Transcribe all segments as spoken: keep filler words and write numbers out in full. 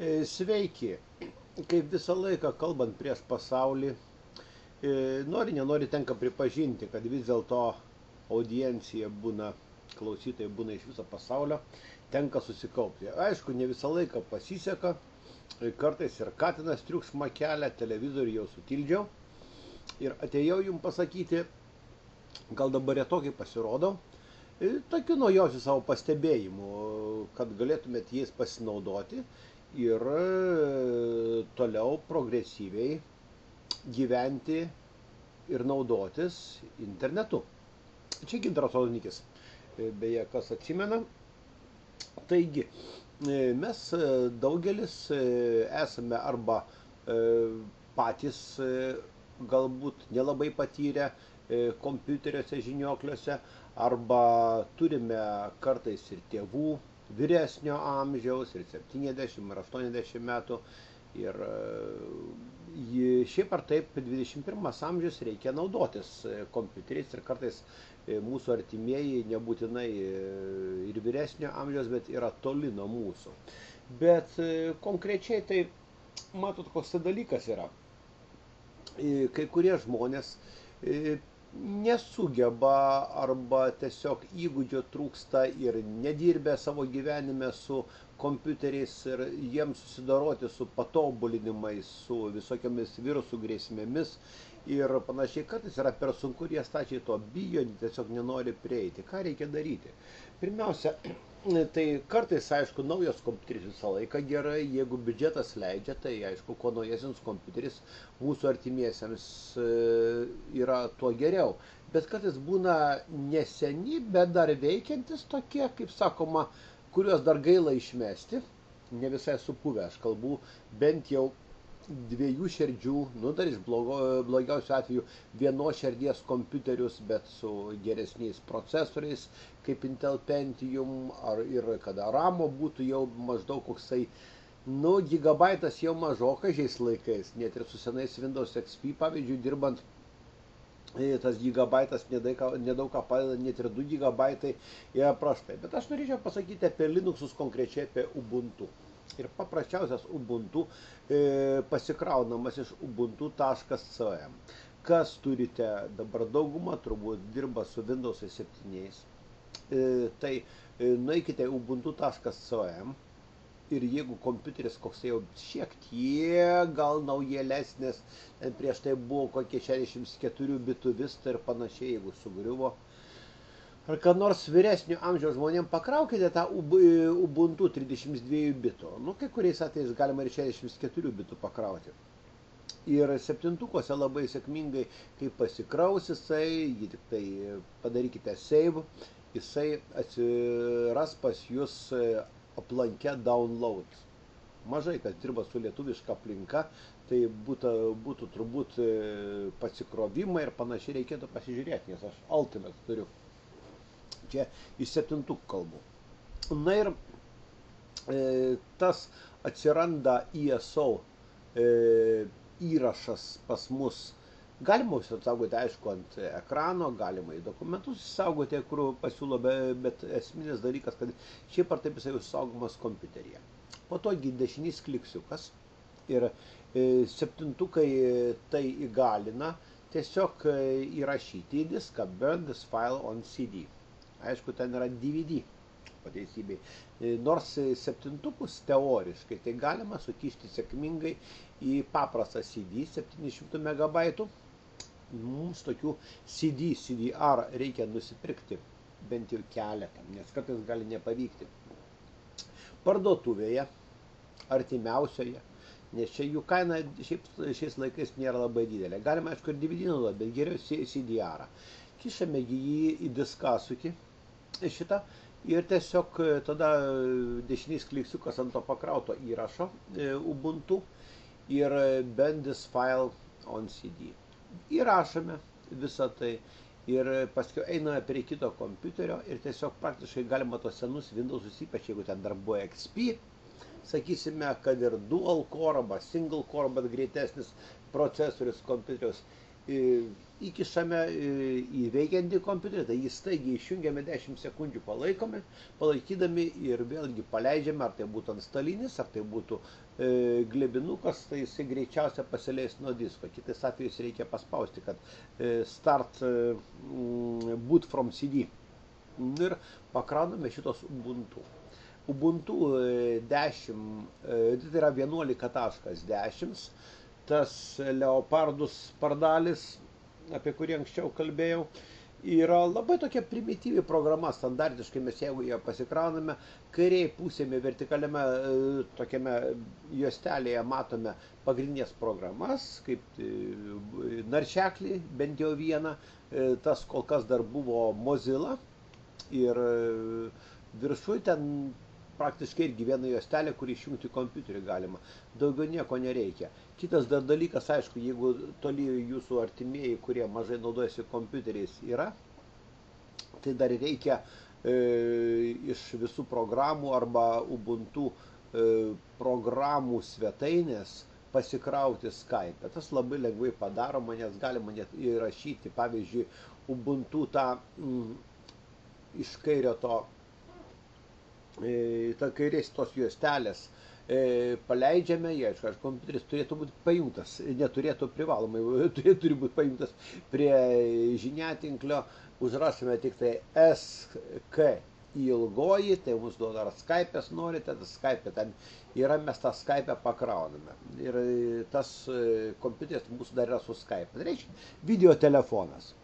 E, Sveiki. Kaip visą laiką kalbant prieš pasaulį, e, nori, nenori tenka pripažinti, kad vis dėlto audiencija būna, klausytojai būna iš viso pasaulio, tenka susikaupti. Aišku, ne visą laiką pasiseka, e, kartais ir katinas triukšmą kelia, televizorių jau sutildžiau. Ir atėjau jums pasakyti, gal dabar retokai pasirodau, e, tokių naujausių savo pastebėjimų, kad galėtumėt jais pasinaudoti ir e, toliau progresyviai gyventi ir naudotis internetu. Čia Gintaras Olanikis, e, beje, kas atsimena. Taigi, e, mes e, daugelis e, esame arba e, patys e, galbūt nelabai patyrę e, kompiuteriuose, žiniokliuose, arba turime kartais ir tėvų vyresnio amžiaus, ir septyniasdešimt, ir aštuoniasdešimt metų. Ir e, šiaip ar taip, dvidešimt pirmas amžius reikia naudotis e, kompiuteriais, ir kartais e, mūsų artimieji nebūtinai e, ir vyresnio amžiaus, bet yra toli nuo mūsų. Bet e, konkrečiai tai, matot, koks tai dalykas yra. E, Kai kurie žmonės e, nesugeba arba tiesiog įgūdžio trūksta ir nedirbę savo gyvenime su kompiuteriais ir jiems susidoroti su patobulinimais, su visokiamis virusų grėsmėmis ir panašiai, kartais yra per sunku ir jie stačiai to bijo, tiesiog nenori prieiti. Ką reikia daryti? Pirmiausia, tai kartais, aišku, naujas kompiuteris visą laiką gerai, jeigu biudžetas leidžia, tai aišku, kuo naujesnis kompiuteris mūsų artimiesiems yra, tuo geriau. Bet kartais būna neseni, bet dar veikiantis tokie, kaip sakoma, kuriuos dar gaila išmesti, ne visai supuvę, aš kalbu bent jau dviejų širdžių, nu dar iš blogo, blogiausių atveju vienos širdies kompiuterius, bet su geresniais procesoriais, kaip Intel Pentium, ar ir kada ramo būtų jau maždaug koksai, nu, gigabaitas jau mažokai šiais laikais, net ir su senais Windows X P, pavyzdžiui, dirbant, tas gigabaitas nedaug ką padeda, net ir du gigabaitai yra prastai. Bet aš norėčiau pasakyti apie Linuxus, konkrečiai apie Ubuntu. Ir paprasčiausias Ubuntu e, pasikraunamas iš ubuntu taškas com. Kas turite dabar daugumą, turbūt dirba su Windows septyni. E, tai e, nueikite ubuntu taškas com ir jeigu kompiuteris koks jau šiek tiek gal naujelesnis, ten prieš tai buvo kokie šešiasdešimt keturių bitų Vista ir panašiai, jeigu sugriuvo, ar ką nors vyresnio amžiaus žmonėm, pakraukite tą Ubuntu trisdešimt dviejų bitų. Nu, kai kuriais atvejais galima ir šešiasdešimt keturių bitų pakrauti. Ir septintukuose labai sėkmingai, kai pasikraus jisai, jį tik tai padarykite save, jisai atsiras pas jūs aplankę download. Mažai kas dirba su lietuviška aplinka, tai būtų, būtų turbūt pasikrovimai ir panašiai reikėtų pasižiūrėti, nes aš Ultimate turiu. Čia iš septintukų kalbų. Na ir e, tas atsiranda I S O e, įrašas pas mus. Galima užsisaugoti, aišku, ant ekrano, galima į dokumentus įsaugoti, kur pasiūlo, bet esminis dalykas, kad šiaip ar taip jisai užsaugomas kompiuteryje. Po to dešinys kliksiukas ir e, septintukai tai įgalina tiesiog įrašyti į diską burn this file on C D. Aišku, ten yra D V D pateisybei. Nors septintukus teoriškai tai galima sukišti sėkmingai į paprastą C D septyni šimtai megabaitų. Mums tokių C D, C D R reikia nusipirkti bent jau keletą, nes kartais gali nepavykti. Parduotuvėje, artimiausioje, nes čia jų kaina šiaip, šiais laikais nėra labai didelė. Galima, aišku, ir D V D naudoti, bet geriau C D R. Kišame jį į diskasukį šitą ir tiesiog tada dešinys kliksiukas ant to pakrauto įrašo Ubuntu ir bend this file on C D. Įrašome visą tai ir paskui einame prie kito kompiuterio ir tiesiog praktiškai galima tos senus Windowsus, ypač jeigu ten dar buvo X P, sakysime, kad ir dual core arba single core, bet greitesnis procesorius kompiuterius, įkišame į veikiantį kompiuterį, tai jį staigiai išjungiame dešimt sekundžių palaikome, palaikydami ir vėlgi paleidžiame, ar tai būtų antstalinis, ar tai būtų e, glebinukas, tai jisai greičiausia pasileis nuo disko. Kitais atvejais reikia paspausti, kad e, start e, boot from C D ir pakrauname šitos Ubuntu. Ubuntu dešimt, tai yra vienuolika taškas dešimt, tas leopardus pardalis, apie kurį anksčiau kalbėjau, yra labai tokia primityvi programa, standartiškai mes jeigu ją pasikrauname, kairiai pusėme vertikaliame tokiame juostelėje matome pagrindinės programas, kaip naršeklį, bent jau vieną, tas kol kas dar buvo Mozilla ir viršui ten praktiškai irgi viena juostelė, kur išjungti kompiuterį galima. Daugiau nieko nereikia. Kitas dar dalykas, aišku, jeigu toli jūsų artimieji, kurie mažai naudojasi kompiuteriais yra, tai dar reikia e, iš visų programų arba Ubuntu e, programų svetainės pasikrauti Skype. Tas labai lengvai padaroma, nes galima net įrašyti, pavyzdžiui, Ubuntu tą mm, iš kairio to ta kairės tos juostelės e, paleidžiame, jie, aišku, kompiuteris turėtų būti pajungtas, neturėtų privalomai, turi būti pajungtas prie žiniatinklio, užrašome tik tai S K ilgoji, tai mums duoda ar Skype'as norite, tas Skype ten yra, mes tą Skype pakrauname. Ir tas kompiuteris mūsų dar yra su Skype. Tai reiškia video telefonas.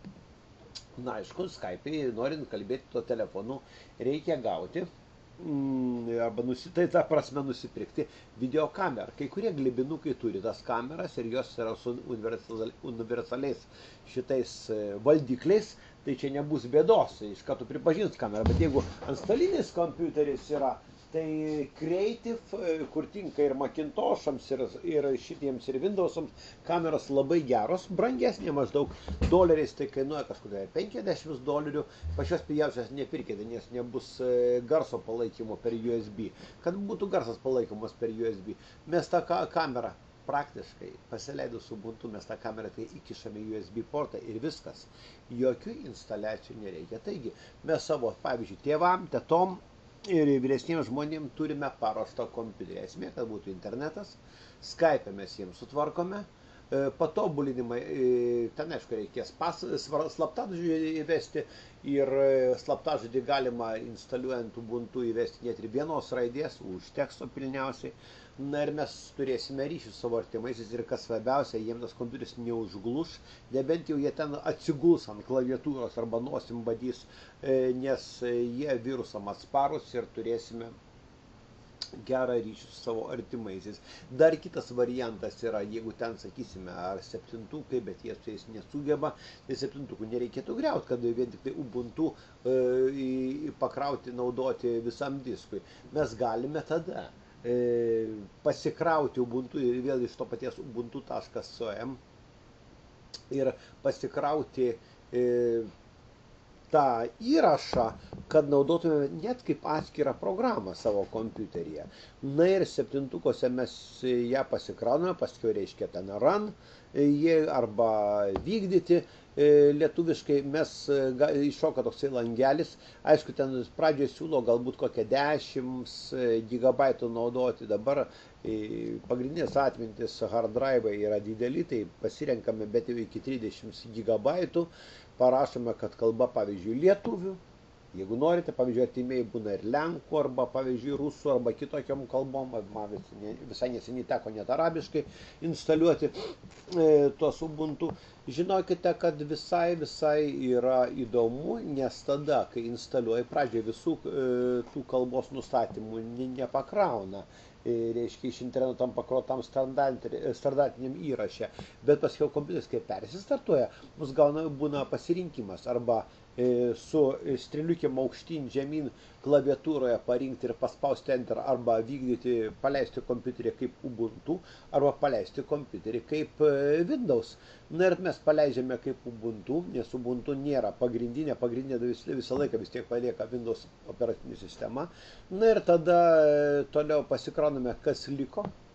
Na, aišku, Skype, norint kalbėti tuo telefonu, reikia gauti, mm, arba nusitai tą prasme nusipirkti videokamerą. Kai kurie glebinukai turi tas kameras ir jos yra su universal, universaliais šitais valdikliais, tai čia nebus bėdos, iš karto pripažins kamerą. Bet jeigu antstalinis kompiuteris yra, tai Creative, kur tinka ir Macintosh'ams, ir, ir šitiems, ir Windows'ams, kameros labai geros, brangesnė maždaug doleriais, tai kainuoja kažkokia penkiasdešimt dolerių, pačios pigiausios nepirkite, nes nebus garso palaikymo per U S B. Kad būtų garsas palaikomas per U S B, mes tą kamerą praktiškai pasileidus Ubuntu, mes tą kamerą tai įkišame U S B portą ir viskas. Jokių instaliacijų nereikia. Taigi, mes savo, pavyzdžiui, tėvam, tetom, ir vyresniems žmonėms turime paruoštą kompiuterį. Esmė, kad būtų internetas, Skype mes jiems sutvarkome, patobulinimai, ten aišku reikės slaptažodį įvesti ir slaptažodį galima instaliuojant Ubuntu įvesti net ir vienos raidės, už teksto pilniausiai. Na ir mes turėsime ryšį su savo artimaisiais ir kas svarbiausia, jiems tas kompiuteris neužgluš, nebent jau jie ten atsiguls ant klaviatūros arba nosim badys, nes jie virusam atsparus ir turėsime gerą ryšį su savo artimaisiais. Dar kitas variantas yra, jeigu ten, sakysime, ar septintukai, bet jie su jais nesugeba, tai septintukų nereikėtų griauti, kad vien tik tai Ubuntu e, pakrauti, naudoti visam diskui. Mes galime tada e, pasikrauti Ubuntu, vėl iš to paties ubuntu taškas com ir pasikrauti e, tą įrašą, kad naudotume net kaip atskirą programą savo kompiuteryje. Na ir septintukose mes ją pasikrauname, paskui reiškia ten run, jie arba vykdyti. Lietuviškai mes iššoka toksai langelis. Aišku, ten pradžioje siūlo galbūt kokią dešimt gigabaitų naudoti. Dabar pagrindinės atmintis hard drive yra dideli, tai pasirenkame bet jau iki trisdešimt gigabaitų. Parašome, kad kalba, pavyzdžiui, lietuvių. Jeigu norite, pavyzdžiui, artimieji būna ir lenkų, arba, pavyzdžiui, rusų, arba kitokiam kalbom. Man visai neseniai teko net arabiškai instaliuoti e, tuos Ubuntu. Žinokite, kad visai, visai yra įdomu, nes tada, kai instaliuoji, pradžioje visų e, tų kalbos nustatymų nepakrauna. Reiškia, iš interneto tam pakrotam standartiniam įraše. Bet paskiau kompiuteris, kai persistartuoja, mus gauna būna pasirinkimas arba e, su strėliukėm aukštyn žemyn klaviatūroje parinkti ir paspausti Enter, arba vykdyti, paleisti kompiuterį kaip Ubuntu, arba paleisti kompiuterį kaip Windows. Na ir mes paleidžiame kaip Ubuntu, nes Ubuntu nėra pagrindinė, pagrindinė vis, visą laiką vis tiek palieka Windows operacinė sistema. Na ir tada toliau pasikrauname, kas liko.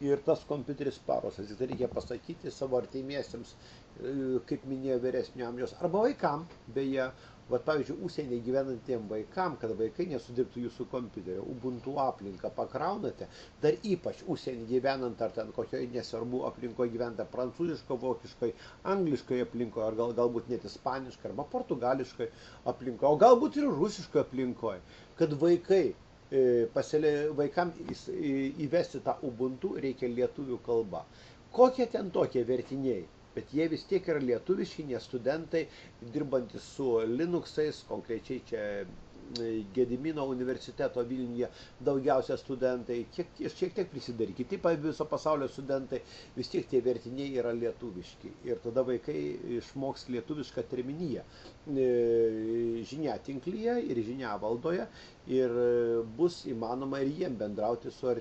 ir tas kompiuteris paruoštas. Tai reikia pasakyti savo artimiesiems, kaip minėjo vyresnio amžiaus, arba vaikam, beje, va, pavyzdžiui, užsienyje gyvenantiem vaikam, kad vaikai nesudirbtų jūsų kompiuterio, Ubuntu aplinką pakraunate, dar ypač užsienį gyvenant, ar ten kokioje nesvarbu aplinkoje gyventa, prancūziško, vokiškai, angliškai aplinkoje, ar gal, galbūt net ispaniškai, arba portugališkai aplinkoje, o galbūt ir rusiškai aplinkoje, kad vaikai, pasilė, vaikam įvesti tą Ubuntu reikia lietuvių kalba. Kokie ten tokie vertiniai? Bet jie vis tiek yra lietuviški, nes studentai, dirbantis su Linuxais, konkrečiai čia Gedimino universiteto Vilniuje daugiausia studentai, kiek, šiek tiek prisidarė, kiti viso pasaulio studentai, vis tiek tie vertiniai yra lietuviški. Ir tada vaikai išmoks lietuvišką terminiją žiniatinklyje ir žiniavaldoje ir bus įmanoma ir jiem bendrauti su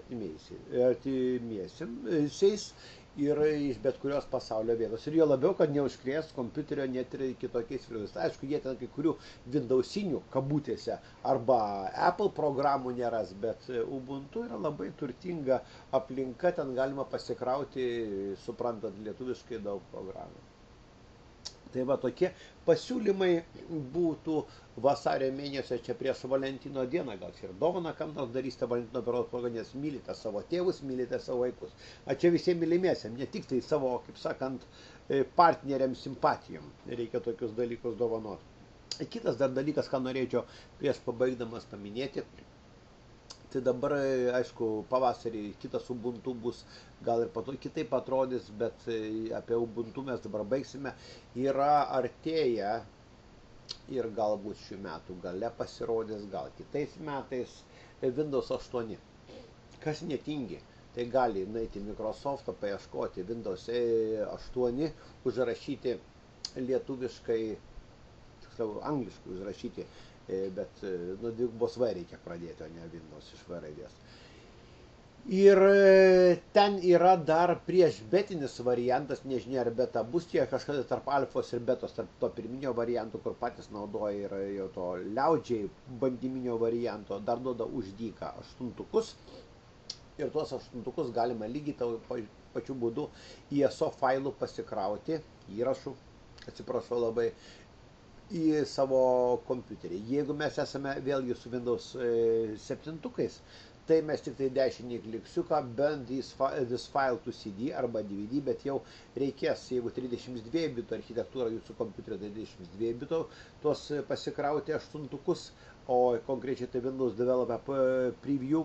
artimiesiais ir iš bet kurios pasaulio vietos. Ir jo labiau, kad neužkrės kompiuterio net ir kitokiais virusais. Aišku, jie ten kai kurių Windowsinių kabutėse arba Apple programų neras, bet Ubuntu yra labai turtinga aplinka, ten galima pasikrauti, suprantant lietuviškai, daug programų. Tai va, tokie pasiūlymai būtų vasario mėnesio čia prieš Valentino dieną, gal čia ir dovaną kam nors darysite Valentino beros progą, nes mylite savo tėvus, mylite savo vaikus. A čia visiems mylimiesiam, ne tik tai savo, kaip sakant, partneriam simpatijom reikia tokius dalykus dovanoti. Kitas dar dalykas, ką norėčiau prieš pabaigdamas paminėti, tai dabar, aišku, pavasarį kitas Ubuntu bus, gal ir pato kitaip atrodys, bet apie Ubuntu mes dabar baigsime. Yra artėja ir galbūt šių metų gale pasirodys, gal kitais metais Windows aštuoni. Kas netingi, tai gali nueiti į Microsoftą, paieškoti Windows aštuoni, užrašyti lietuviškai, tiksliau angliškai užrašyti, bet nuo dvigubos V reikia pradėti, o ne Windows iš V raidės. Ir ten yra dar priešbetinis variantas, nežinia ar beta bus tie kažkada tarp alfos ir betos, tarp to pirminio varianto, kur patys naudoja ir jau to liaudžiai bandyminio varianto, dar duoda už dyką aštuntukus. Ir tuos aštuntukus galima lygiai tau pačiu būdu į E S O failų pasikrauti, įrašų, atsiprašau labai, į savo kompiuterį. Jeigu mes esame vėlgi su Windows septintukais, tai mes tik tai dešinį kliksiuką bend this file to C D arba D V D, bet jau reikės, jeigu trisdešimt dviejų bitų architektūra jūsų kompiuterio, tai trisdešimt dviejų bitų, tuos pasikrauti aštuntukus, o konkrečiai tai Windows Developer Preview.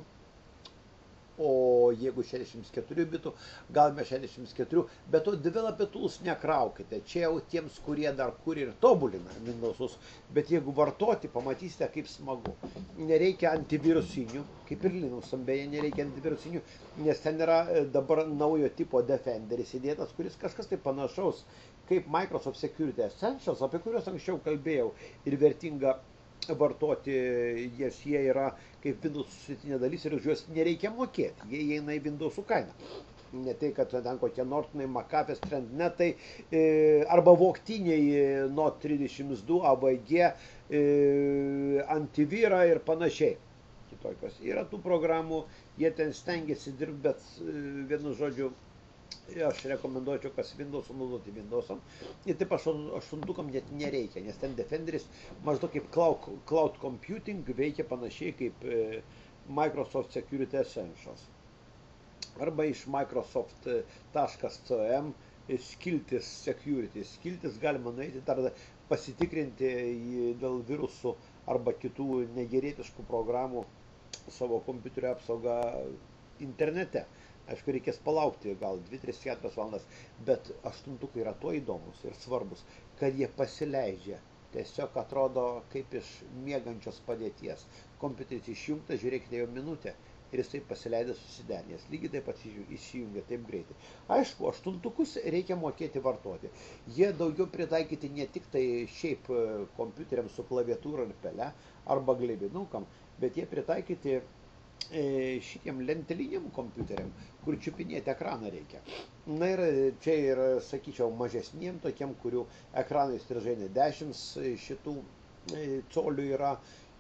O jeigu šešiasdešimt keturių bitų, galime šešiasdešimt keturių, bet to Developer Tools nekraukite. Čia jau tiems, kurie dar kuri ir tobulina Windowsus, bet jeigu vartoti, pamatysite, kaip smagu. Nereikia antivirusinių, kaip ir Linuxam, beje, nereikia antivirusinių, nes ten yra dabar naujo tipo Defenderis įdėtas, kuris kažkas tai panašaus kaip Microsoft Security Essentials, apie kuriuos anksčiau kalbėjau, ir vertinga vartoti, jas jie yra kaip Windows sudėtinė dalis ir už juos nereikia mokėti, jie įeina į Windowsų kainą. Ne tai, kad ten kokie Nortonai, McAfee, Trendnetai e, arba voktiniai Note trisdešimt du, A V G, e, antivirą ir panašiai. Kitokios yra tų programų, jie ten stengiasi dirbti, bet e, vienu žodžiu, aš rekomenduočiau, kas Windows'o naudoti Windows'am. Ir taip aštuntukam net nereikia, nes ten Defenderis maždaug kaip cloud, cloud computing veikia panašiai kaip e, Microsoft Security Essentials. Arba iš Microsoft taškas com skiltis Security. Skiltis galima nueiti dar pasitikrinti dėl virusų arba kitų negerietiškų programų savo kompiuterio apsaugą internete. Aišku, reikės palaukti gal dvi, tris, keturias valandas, bet aštuntukai yra tuo įdomus ir svarbus, kad jie pasileidžia. Tiesiog atrodo kaip iš miegančios padėties. Kompiuteris išjungtas, žiūrėkite jau minutę ir jisai pasileido susiderinęs. Lygiai taip pat išjungia taip greitai. Aišku, aštuntukus reikia mokėti vartoti. Jie daugiau pritaikyti ne tik tai šiaip kompiuteriams su klaviatūra ir pele arba gleibinukam, bet jie pritaikyti šitiem lenteliniam kompiuteriam, kur čiupinėti ekraną reikia. Na ir čia ir, sakyčiau, mažesniem tokiem, kurių ekranai strižainė dešimt šitų colių yra,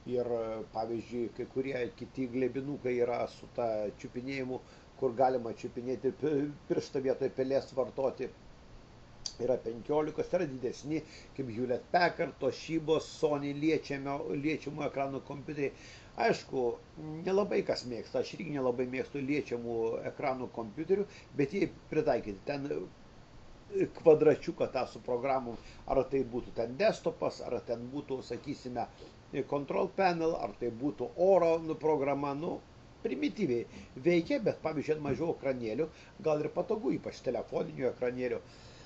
Ir pavyzdžiui, kai kurie kiti glebinukai yra su ta čiupinėjimu, kur galima čiupinėti pirštą vietoj pelės vartoti. Yra penkiolikos, yra didesni, kaip Hewlett Packard, Toshibos, Sony liečiamų ekranų kompiuteriai. Aišku, nelabai kas mėgsta, aš irgi nelabai mėgstu liečiamų ekranų kompiuterių, bet jie pritaikyti ten kvadračiuką tą su programom, ar tai būtų ten desktopas, ar ten būtų, sakysime, control panel, ar tai būtų oro programa, nu, primityviai veikia, bet pavyzdžiui, mažiau ekranėlių, gal ir patogu, ypač telefoninių ekranėlių.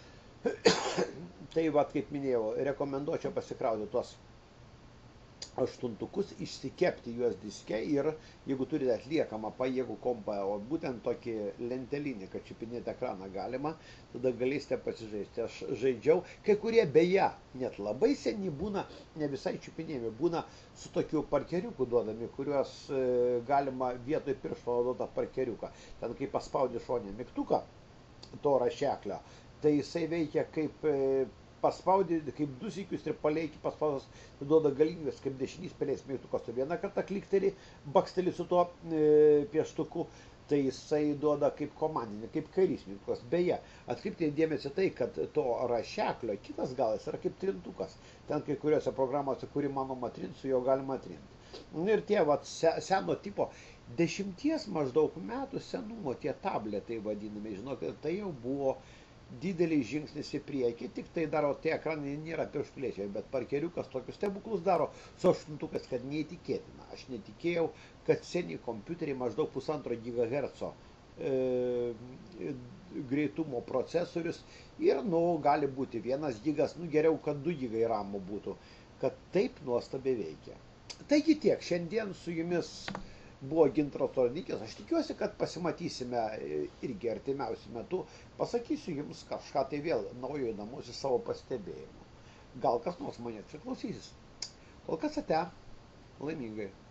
Tai, va, kaip minėjau, rekomenduočiau pasikrauti tuos aštuntukus, išsikepti juos diske ir jeigu turite atliekamą pajėgų kompą, o būtent tokį lentelinį, kad čiupinėti ekraną galima, tada galėsite pasižaisti. Aš žaidžiau, kai kurie beje, net labai seni būna, ne visai čiupinėjami, būna su tokiu parkeriuku duodami, kuriuos e, galima vietoj piršto naudoti parkeriuką. Ten kai paspaudi šonį mygtuką, to rašeklio, tai jisai veikia kaip e, paspaudė, kaip du sykius ir paleiki paspaudus, duoda galimybės, kaip dešinys pelės mygtukas, tu vieną kartą klikteli, baksteli su tuo e, pieštuku, tai jisai duoda kaip komandinį, kaip kairys mygtukas. Beje, atkreipti dėmesį tai, kad to rašeklio kitas galas yra kaip trintukas. Ten kai kuriuose programuose, kuri manoma trint, su jo galima trinti. Ir tie vat, seno tipo, dešimties maždaug metų senumo tie tabletai vadinami, žinokit, tai jau buvo didelis žingsnis į priekį, tik tai daro tie ekranai nėra pirštų liečiami, bet parkeriukas tokius stebuklus daro su aštuntukas, kad neįtikėtina. Aš netikėjau, kad seni kompiuteriai maždaug pusantro gigaherco e, greitumo procesorius ir, nu, gali būti vienas gigas, nu, geriau, kad du gigai ramo būtų, kad taip nuostabiai veikia. Taigi tiek, šiandien su jumis buvo Gintaras Tornikas. Aš tikiuosi, kad pasimatysime irgi artimiausiu metu. Pasakysiu jums kažką tai vėl naujo įdomus iš savo pastebėjimų. Gal kas nors mane atsiklausysis. Kol kas ate, laimingai.